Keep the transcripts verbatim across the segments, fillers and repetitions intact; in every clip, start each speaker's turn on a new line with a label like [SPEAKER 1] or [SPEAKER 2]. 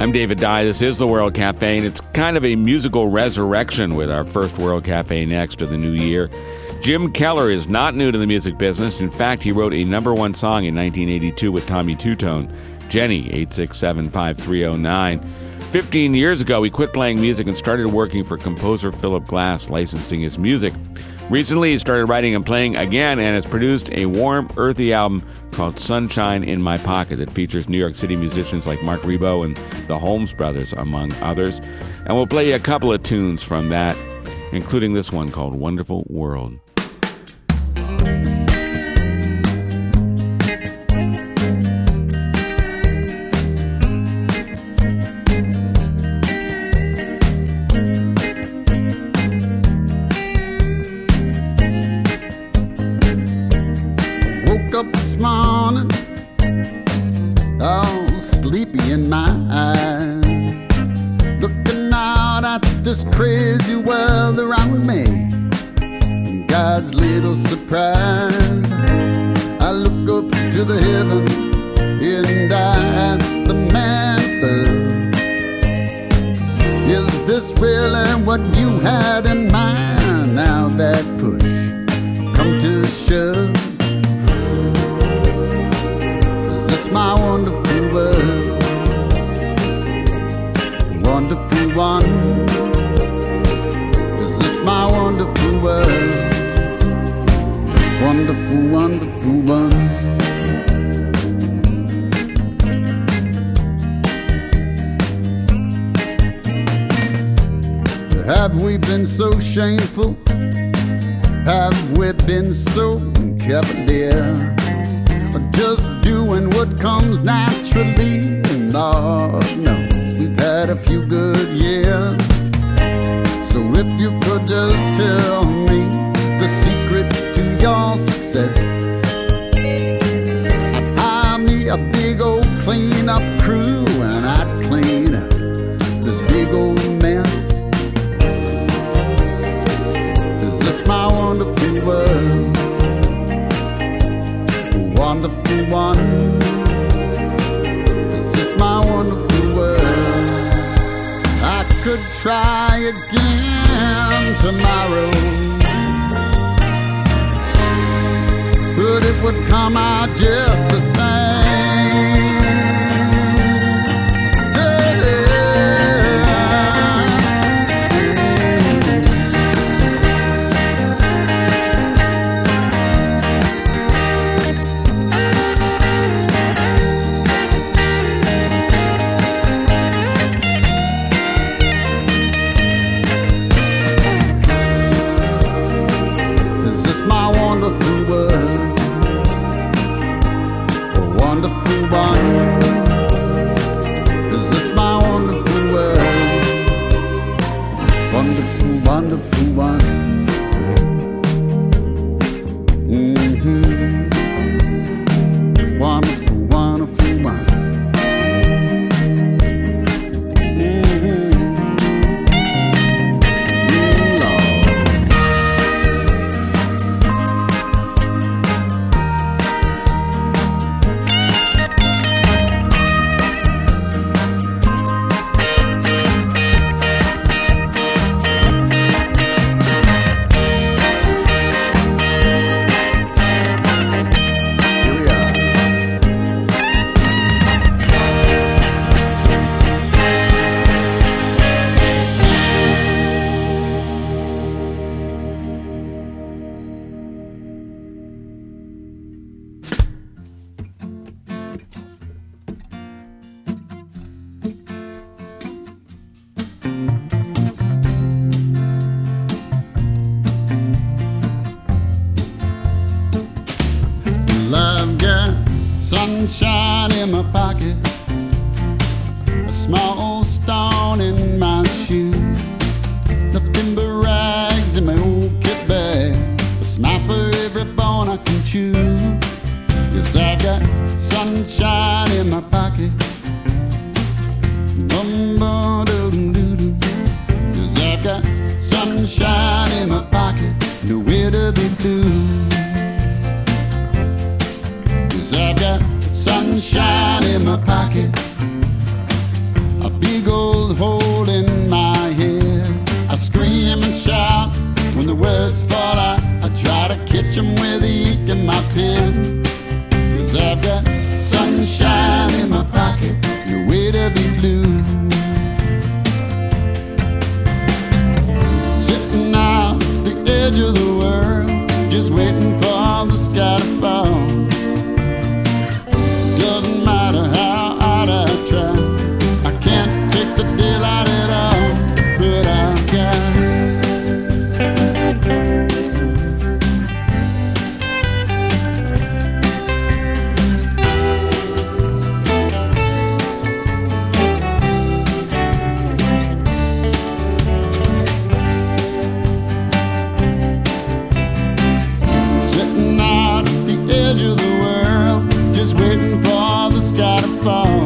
[SPEAKER 1] I'm David Dye. This is the World Cafe, and it's kind of a musical resurrection with our first World Cafe next of the new year. Jim Keller is not new to the music business. In fact, he wrote a number one song in nineteen eighty-two with Tommy Tutone. Jenny, eight six seven, five three zero nine. Fifteen years ago, he quit playing music and started working for composer Philip Glass, licensing his music. Recently, he started writing and playing again and has produced a warm, earthy album called Sunshine in My Pocket that features New York City musicians like Mark Ribot and the Holmes Brothers, among others. And we'll play you a couple of tunes from that, including this one called Wonderful World.
[SPEAKER 2] Morning, all sleepy in my eyes, looking out at this crazy world around me. God's little surprise. I look up to the heavens and I ask the man above, is this really what you had in mind? Now that push come to shove, it's my wonderful world, wonderful one. Is this my wonderful world, wonderful, wonderful one? Have we been so shameful? Have we been so cavalier? Just doing what comes naturally. Lord knows we've had a few good years. So if you could just tell me the secret to your success, I'd hire me a big old clean-up crew and I'd clean up this big old mess. Is this my wonderful world, wonderful one? Is this my wonderful world? I could try again tomorrow, but it would come out just the same. Wonderful one. Mm-hmm. Wonderful, wonderful one. Mm-hmm. Mm, Lord. I've got sunshine in my pocket, a small stone in my shoe, nothing but rags in my old kit bag, a smile for every bone I can chew. Yes, I've got sunshine in my pocket. Yes, I've got sunshine in my pocket, nowhere to be blue. I've got sunshine in my pocket, a big old hole in my head. I scream and shout when the words fall out. I try to catch them with the ink in my pen. Cause I've got sunshine in my pocket, no way to be blue. Sitting out the edge of the world, just waiting for the sky to fall. Doesn't matter how hard I try, I can't take the daylight at all. But I've got sitting out at the edge of the world, just waiting for the sky to fall.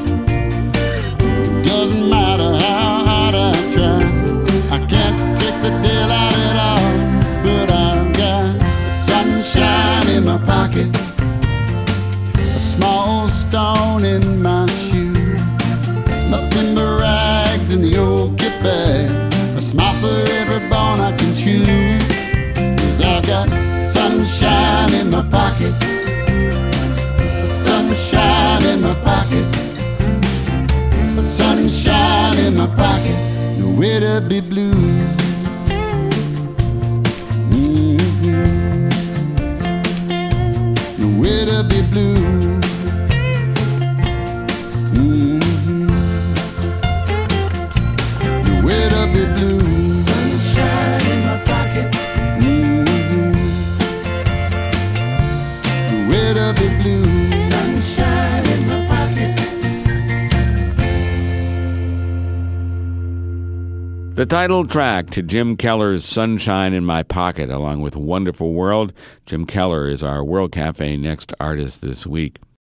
[SPEAKER 2] Doesn't matter how hard I try, I can't take the daylight at all. But I've got sunshine in my pocket, a small stone in my shoe, nothing but rags in the old kit bag, a smile for every bone I can chew. Cause I've got sunshine in my pocket, sunshine in my pocket, sunshine in my pocket, no way to be blue. Mm-hmm. No way to be blue. Mm-hmm. No way to be blue. Sunshine in my pocket. Mm-hmm. No way to be blue. Sunshine in my pocket.
[SPEAKER 1] The title track to Jim Keller's Sunshine in My Pocket, along with Wonderful World. Jim Keller is our World Cafe Next artist this week.